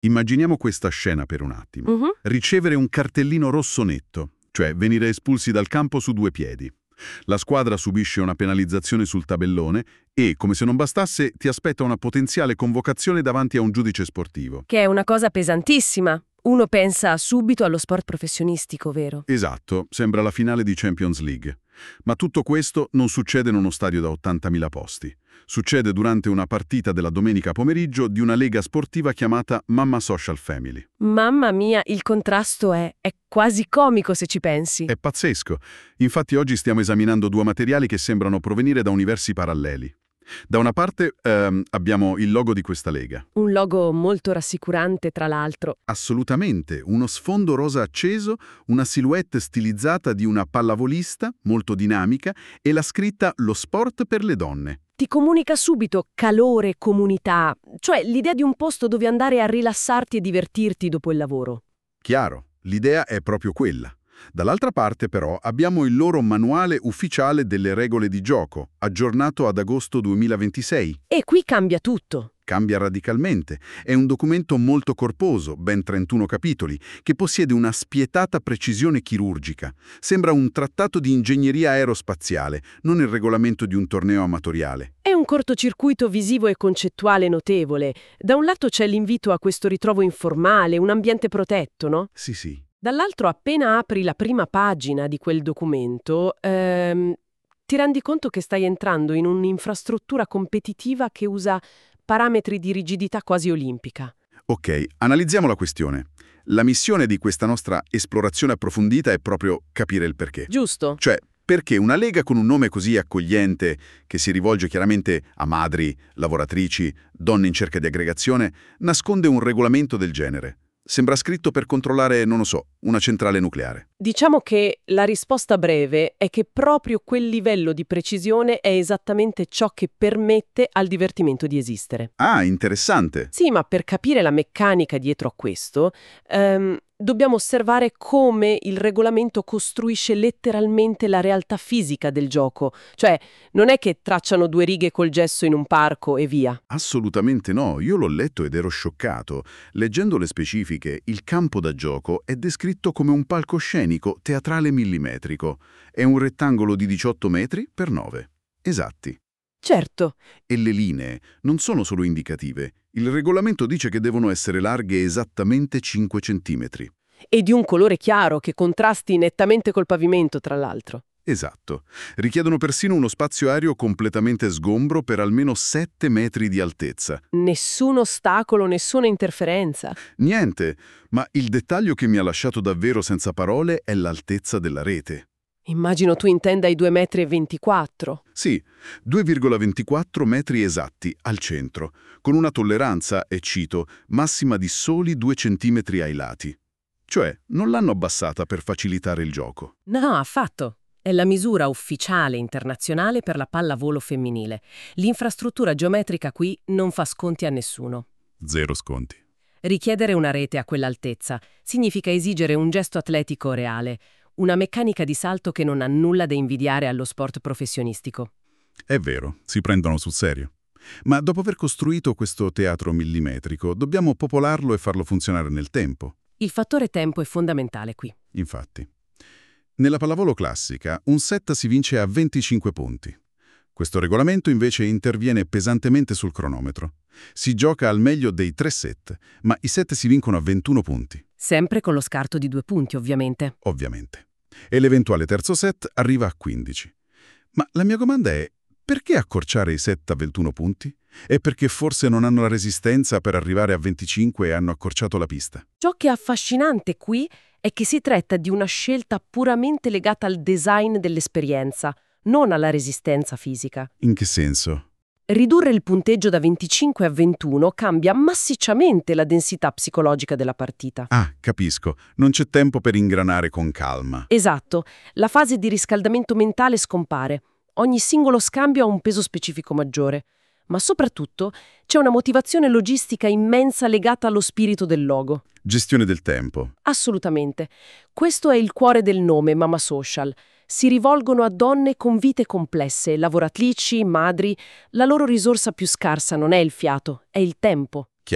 Immaginiamo questa scena per un attimo. Mhm. Ricevere un cartellino rosso netto, cioè venire espulsi dal campo su 2 piedi. La squadra subisce una penalizzazione sul tabellone e, come se non bastasse, ti aspetta una potenziale convocazione davanti a un giudice sportivo. Che è una cosa pesantissima. Uno pensa subito allo sport professionistico, vero? Esatto, sembra la finale di Champions League. Ma tutto questo non succede in uno stadio da 80.000 posti. Succede durante una partita della domenica pomeriggio di una lega sportiva chiamata Mamma Social Family. Mamma mia, il contrasto è quasi comico se ci pensi. È pazzesco. Infatti oggi stiamo esaminando 2 materiali che sembrano provenire da universi paralleli. Da una parte abbiamo il logo di questa lega. Un logo molto rassicurante, tra l'altro. Assolutamente, uno sfondo rosa acceso, una silhouette stilizzata di una pallavolista, molto dinamica, e la scritta «Lo sport per le donne». Ti comunica subito calore, comunità, cioè l'idea di un posto dove andare a rilassarti e divertirti dopo il lavoro. Chiaro, l'idea è proprio quella. Dall'altra parte, però, abbiamo il loro manuale ufficiale delle regole di gioco, aggiornato ad agosto 2026. E qui cambia tutto. Cambia radicalmente. È un documento molto corposo, ben 31 capitoli, che possiede una spietata precisione chirurgica. Sembra un trattato di ingegneria aerospaziale, non il regolamento di un torneo amatoriale. È un cortocircuito visivo e concettuale notevole. Da un lato c'è l'invito a questo ritrovo informale, un ambiente protetto, no? Sì. Dall'altro, appena apri la prima pagina di quel documento, ti rendi conto che stai entrando in un'infrastruttura competitiva che usa parametri di rigidità quasi olimpica. Ok, analizziamo la questione. La missione di questa nostra esplorazione approfondita è proprio capire il perché. Giusto? Cioè, perché una lega con un nome così accogliente, che si rivolge chiaramente a madri, lavoratrici, donne in cerca di aggregazione, nasconde un regolamento del genere? Sembra scritto per controllare, non lo so, una centrale nucleare. Diciamo che la risposta breve è che proprio quel livello di precisione è esattamente ciò che permette al divertimento di esistere. Ah, interessante. Sì, ma per capire la meccanica dietro a questo, dobbiamo osservare come il regolamento costruisce letteralmente la realtà fisica del gioco. Cioè, non è che tracciano 2 righe col gesso in un parco e via. Assolutamente no, io l'ho letto ed ero scioccato. Leggendo le specifiche, il campo da gioco è descritto come un palcoscenico teatrale millimetrico. È un rettangolo di 18 metri per 9. Esatti. Certo, E le linee non sono solo indicative. Il regolamento dice che devono essere larghe esattamente 5 centimetri. e di un colore chiaro che contrasti nettamente col pavimento, tra l'altro. Esatto. Richiedono persino uno spazio aereo completamente sgombro per almeno 7 metri di altezza. Nessun ostacolo, nessuna interferenza. Niente, ma il dettaglio che mi ha lasciato davvero senza parole è l'altezza della rete. Immagino tu intenda i 2,24 m. Sì, 2,24 metri esatti al centro, con una tolleranza, e cito, massima di soli 2 centimetri ai lati. Cioè, non l'hanno abbassata per facilitare il gioco. No, affatto. È la misura ufficiale internazionale per la pallavolo femminile. L'infrastruttura geometrica qui non fa sconti a nessuno. 0 sconti. Richiedere una rete a quell'altezza significa esigere un gesto atletico reale, una meccanica di salto che non ha nulla da invidiare allo sport professionistico. È vero, si prendono sul serio. Ma dopo aver costruito questo teatro millimetrico, dobbiamo popolarlo e farlo funzionare nel tempo. Il fattore tempo è fondamentale qui. Infatti. Nella pallavolo classica, un set si vince a 25 punti. Questo regolamento invece interviene pesantemente sul cronometro. Si gioca al meglio dei 3 set, ma i set si vincono a 21 punti. Sempre con lo scarto di 2 punti, ovviamente. Ovviamente. E l'eventuale terzo set arriva a 15. Ma la mia domanda è, perché accorciare i set a 21 punti? È perché forse non hanno la resistenza per arrivare a 25 e hanno accorciato la pista? Ciò che è affascinante qui è che si tratta di una scelta puramente legata al design dell'esperienza, non alla resistenza fisica. In che senso? Ridurre il punteggio da 25 a 21 cambia massicciamente la densità psicologica della partita. Ah, capisco. Non c'è tempo per ingranare con calma. Esatto, la fase di riscaldamento mentale scompare. Ogni singolo scambio ha un peso specifico maggiore. Ma soprattutto c'è una motivazione logistica immensa legata allo spirito del logo. Gestione del tempo. Assolutamente. Questo è il cuore del nome Mama Social. Si rivolgono a donne con vite complesse, lavoratrici, madri. La loro risorsa più scarsa non è il fiato, è il tempo. Chiaro.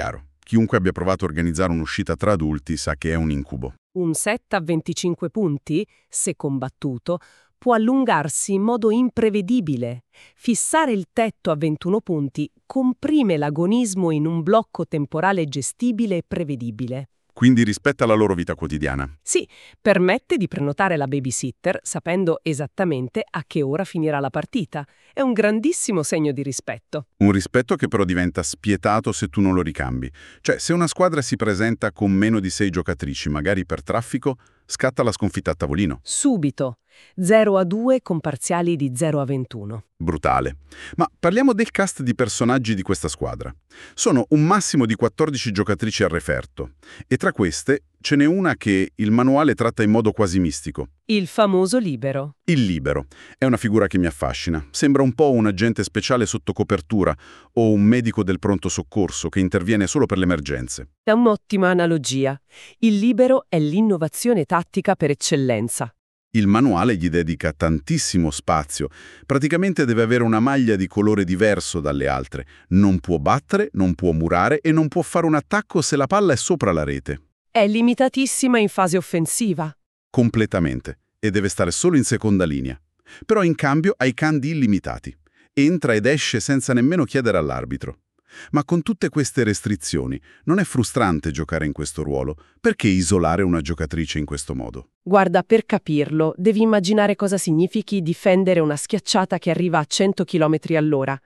Chiunque abbia provato a organizzare un'uscita tra adulti sa che è un incubo. Un set a 25 punti, se combattuto, può allungarsi in modo imprevedibile. Fissare il tetto a 21 punti comprime l'agonismo in un blocco temporale gestibile e prevedibile. Quindi rispetta la loro vita quotidiana. Sì, permette di prenotare la babysitter sapendo esattamente a che ora finirà la partita. È un grandissimo segno di rispetto. Un rispetto che però diventa spietato se tu non lo ricambi. Cioè, se una squadra si presenta con meno di 6 giocatrici, magari per traffico, scatta la sconfitta a tavolino. Subito. 0-2 con parziali di 0-21. Brutale. Ma parliamo del cast di personaggi di questa squadra. Sono un massimo di 14 giocatrici al referto, e tra queste ce n'è una che il manuale tratta in modo quasi mistico. Il famoso libero. Il libero. È una figura che mi affascina. Sembra un po' un agente speciale sotto copertura o un medico del pronto soccorso che interviene solo per le emergenze. È un'ottima analogia. Il libero è l'innovazione tattica per eccellenza. Il manuale gli dedica tantissimo spazio. Praticamente deve avere una maglia di colore diverso dalle altre. Non può battere, non può murare e non può fare un attacco se la palla è sopra la rete. È limitatissima in fase offensiva. Completamente. E deve stare solo in seconda linea. Però in cambio ha i candi illimitati. Entra ed esce senza nemmeno chiedere all'arbitro. Ma con tutte queste restrizioni, non è frustrante giocare in questo ruolo? Perché isolare una giocatrice in questo modo? Guarda, per capirlo, devi immaginare cosa significhi difendere una schiacciata che arriva a 100 km all'ora.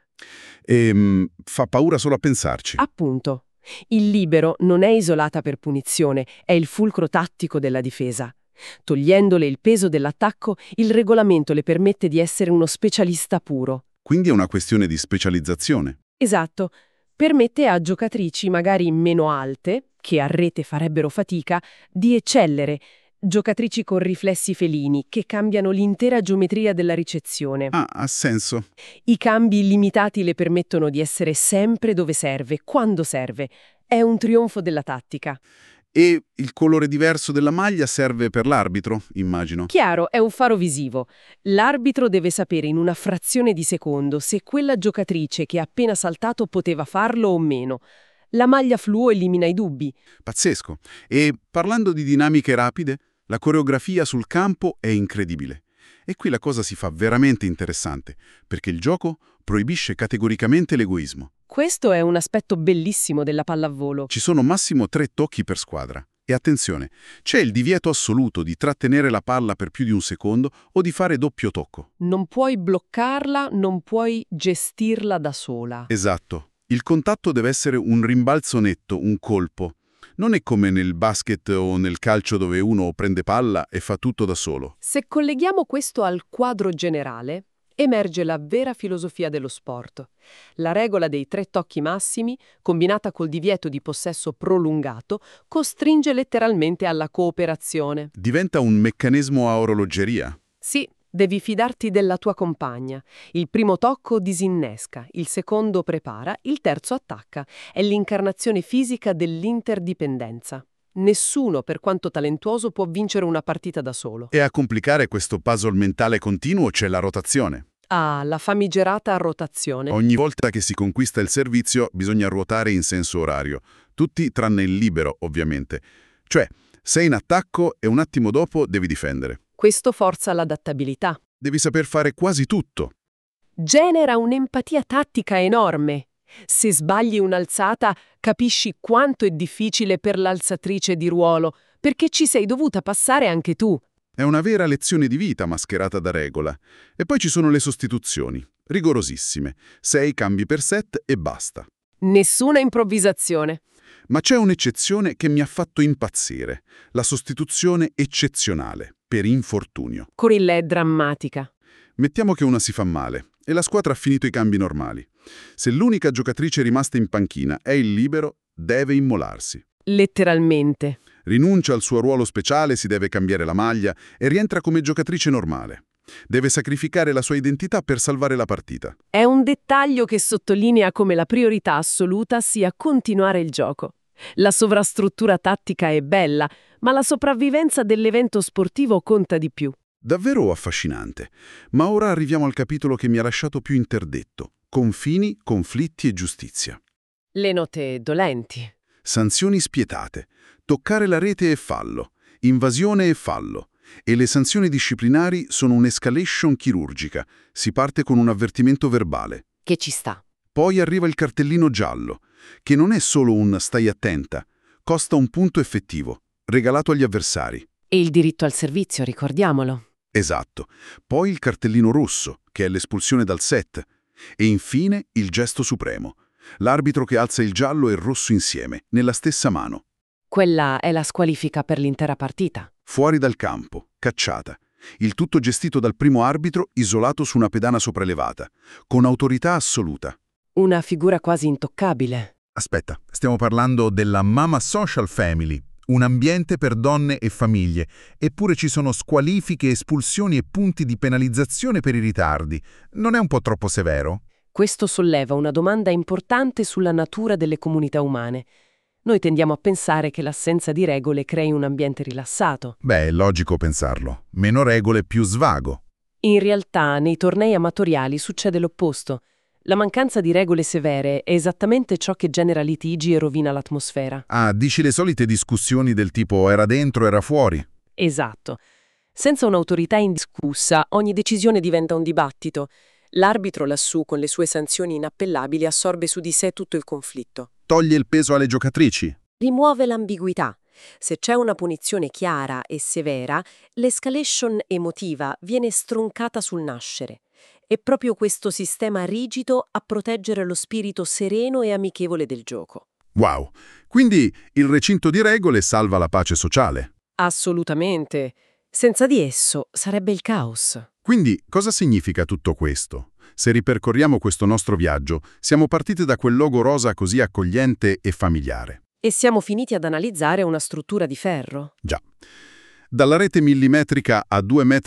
Fa paura solo a pensarci. Appunto. Il libero non è isolata per punizione, è il fulcro tattico della difesa. Togliendole il peso dell'attacco, il regolamento le permette di essere uno specialista puro. Quindi è una questione di specializzazione. Esatto. Permette a giocatrici magari meno alte, che a rete farebbero fatica, di eccellere. Giocatrici con riflessi felini, che cambiano l'intera geometria della ricezione. Ah, ha senso. I cambi illimitati le permettono di essere sempre dove serve, quando serve. È un trionfo della tattica. E il colore diverso della maglia serve per l'arbitro, immagino. Chiaro, è un faro visivo. L'arbitro deve sapere in una frazione di secondo se quella giocatrice che ha appena saltato poteva farlo o meno. La maglia fluo elimina i dubbi. Pazzesco. E parlando di dinamiche rapide, la coreografia sul campo è incredibile. E qui la cosa si fa veramente interessante, perché il gioco proibisce categoricamente l'egoismo. Questo è un aspetto bellissimo della pallavolo. Ci sono massimo 3 tocchi per squadra. E attenzione, c'è il divieto assoluto di trattenere la palla per più di un secondo o di fare doppio tocco. Non puoi bloccarla, non puoi gestirla da sola. Esatto. Il contatto deve essere un rimbalzo netto, un colpo. Non è come nel basket o nel calcio dove uno prende palla e fa tutto da solo. Se colleghiamo questo al quadro generale, emerge la vera filosofia dello sport. La regola dei 3 tocchi massimi, combinata col divieto di possesso prolungato, costringe letteralmente alla cooperazione. Diventa un meccanismo a orologeria. Sì, devi fidarti della tua compagna. Il primo tocco disinnesca, il secondo prepara, il terzo attacca. È l'incarnazione fisica dell'interdipendenza. Nessuno, per quanto talentuoso, può vincere una partita da solo. E a complicare questo puzzle mentale continuo c'è la rotazione. Ah, la famigerata rotazione. Ogni volta che si conquista il servizio bisogna ruotare in senso orario. Tutti tranne il libero, ovviamente. Cioè, sei in attacco e un attimo dopo devi difendere. Questo forza l'adattabilità. Devi saper fare quasi tutto. Genera un'empatia tattica enorme. Se sbagli un'alzata, capisci quanto è difficile per l'alzatrice di ruolo, perché ci sei dovuta passare anche tu. È una vera lezione di vita mascherata da regola. E poi ci sono le sostituzioni, rigorosissime. 6 cambi per set e basta. Nessuna improvvisazione. Ma c'è un'eccezione che mi ha fatto impazzire. La sostituzione eccezionale, per infortunio. Corilla è drammatica. Mettiamo che una si fa male e la squadra ha finito i cambi normali. Se l'unica giocatrice rimasta in panchina è il libero, deve immolarsi. Letteralmente. Rinuncia al suo ruolo speciale, si deve cambiare la maglia e rientra come giocatrice normale. Deve sacrificare la sua identità per salvare la partita. È un dettaglio che sottolinea come la priorità assoluta sia continuare il gioco. La sovrastruttura tattica è bella, ma la sopravvivenza dell'evento sportivo conta di più. Davvero affascinante. Ma ora arriviamo al capitolo che mi ha lasciato più interdetto. Confini, conflitti e giustizia. Le note dolenti. Sanzioni spietate. Toccare la rete è fallo. Invasione è fallo. E le sanzioni disciplinari sono un'escalation chirurgica. Si parte con un avvertimento verbale. Che ci sta. Poi arriva il cartellino giallo, che non è solo un stai attenta, costa un punto effettivo, regalato agli avversari. E il diritto al servizio, ricordiamolo. Esatto. Poi il cartellino rosso, che è l'espulsione dal set. E infine il gesto supremo. L'arbitro che alza il giallo e il rosso insieme, nella stessa mano. Quella è la squalifica per l'intera partita. Fuori dal campo, cacciata. Il tutto gestito dal primo arbitro, isolato su una pedana sopraelevata, con autorità assoluta. Una figura quasi intoccabile. Aspetta, stiamo parlando della Mama Social Family, un ambiente per donne e famiglie, eppure ci sono squalifiche, espulsioni e punti di penalizzazione per i ritardi. Non è un po' troppo severo? Questo solleva una domanda importante sulla natura delle comunità umane. Noi tendiamo a pensare che l'assenza di regole crei un ambiente rilassato. Beh, è logico pensarlo. Meno regole, più svago. In realtà, nei tornei amatoriali succede l'opposto. La mancanza di regole severe è esattamente ciò che genera litigi e rovina l'atmosfera. Ah, dici le solite discussioni del tipo era dentro, era fuori? Esatto. Senza un'autorità indiscussa, ogni decisione diventa un dibattito. L'arbitro lassù, con le sue sanzioni inappellabili, assorbe su di sé tutto il conflitto. Toglie il peso alle giocatrici. Rimuove l'ambiguità. Se c'è una punizione chiara e severa, l'escalation emotiva viene stroncata sul nascere. È proprio questo sistema rigido a proteggere lo spirito sereno e amichevole del gioco. Wow! Quindi il recinto di regole salva la pace sociale. Assolutamente. Senza di esso sarebbe il caos. Quindi cosa significa tutto questo? Se ripercorriamo questo nostro viaggio, siamo partiti da quel logo rosa così accogliente e familiare. E siamo finiti ad analizzare una struttura di ferro. Già. Dalla rete millimetrica a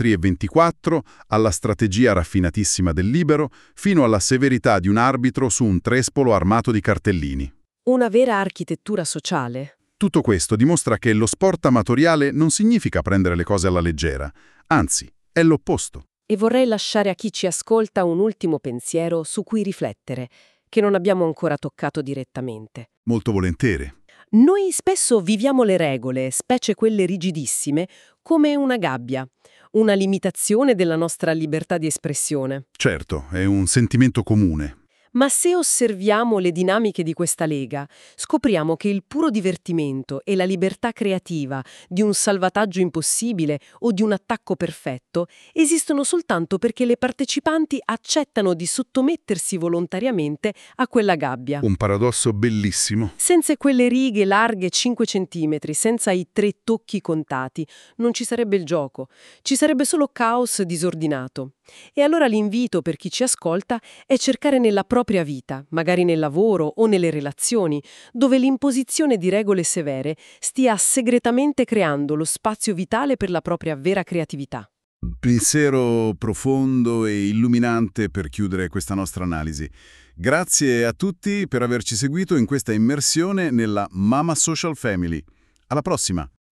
2,24 m, alla strategia raffinatissima del libero, fino alla severità di un arbitro su un trespolo armato di cartellini. Una vera architettura sociale. Tutto questo dimostra che lo sport amatoriale non significa prendere le cose alla leggera, anzi, è l'opposto. E vorrei lasciare a chi ci ascolta un ultimo pensiero su cui riflettere, che non abbiamo ancora toccato direttamente. Molto volentieri. Noi spesso viviamo le regole, specie quelle rigidissime, come una gabbia, una limitazione della nostra libertà di espressione. Certo, è un sentimento comune. Ma se osserviamo le dinamiche di questa lega, scopriamo che il puro divertimento e la libertà creativa di un salvataggio impossibile o di un attacco perfetto esistono soltanto perché le partecipanti accettano di sottomettersi volontariamente a quella gabbia. Un paradosso bellissimo. Senza quelle righe larghe 5 centimetri, senza i 3 tocchi contati, non ci sarebbe il gioco, ci sarebbe solo caos disordinato. E allora l'invito per chi ci ascolta è cercare nella propria vita, magari nel lavoro o nelle relazioni, dove l'imposizione di regole severe stia segretamente creando lo spazio vitale per la propria vera creatività. Pensiero profondo e illuminante per chiudere questa nostra analisi. Grazie a tutti per averci seguito in questa immersione nella Mama Social Family. Alla prossima!